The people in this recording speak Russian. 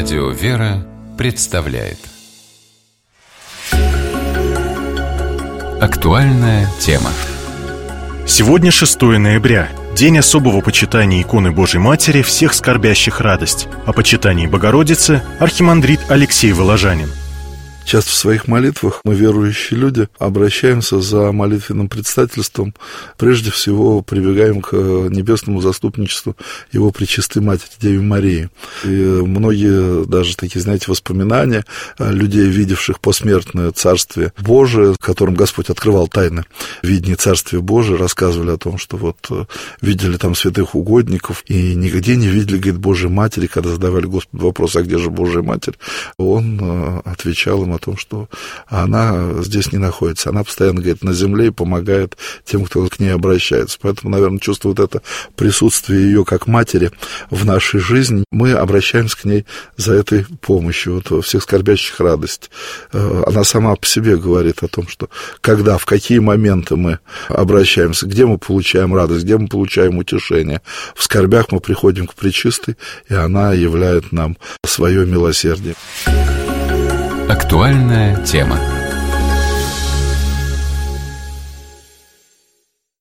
Радио «Вера» представляет актуальная тема. Сегодня 6 ноября, день особого почитания иконы Божьей Матери всех скорбящих радость. О почитании Богородицы архимандрит Алексей Воложанин. Часто в своих молитвах мы, верующие люди, обращаемся за молитвенным предстательством, прежде всего прибегаем к небесному заступничеству Его Пречистой Матери, Деве Марии. И многие даже такие, знаете, воспоминания людей, видевших посмертное Царствие Божие, которым Господь открывал тайны видения Царствия Божия, рассказывали о том, что вот видели там святых угодников и нигде не видели, говорит, Божьей Матери. Когда задавали Господу вопрос, а где же Божья Матерь, Он отвечал им о том, что она здесь не находится. Она постоянно, говорит, на земле и помогает тем, кто к ней обращается. Поэтому, наверное, чувствует это присутствие ее как матери в нашей жизни. Мы обращаемся к ней за этой помощью. Вот во всех скорбящих радость. Она сама по себе говорит о том, что когда, в какие моменты мы обращаемся, где мы получаем радость, где мы получаем утешение. В скорбях мы приходим к Пречистой, и она являет нам свое милосердие. Актуальная тема.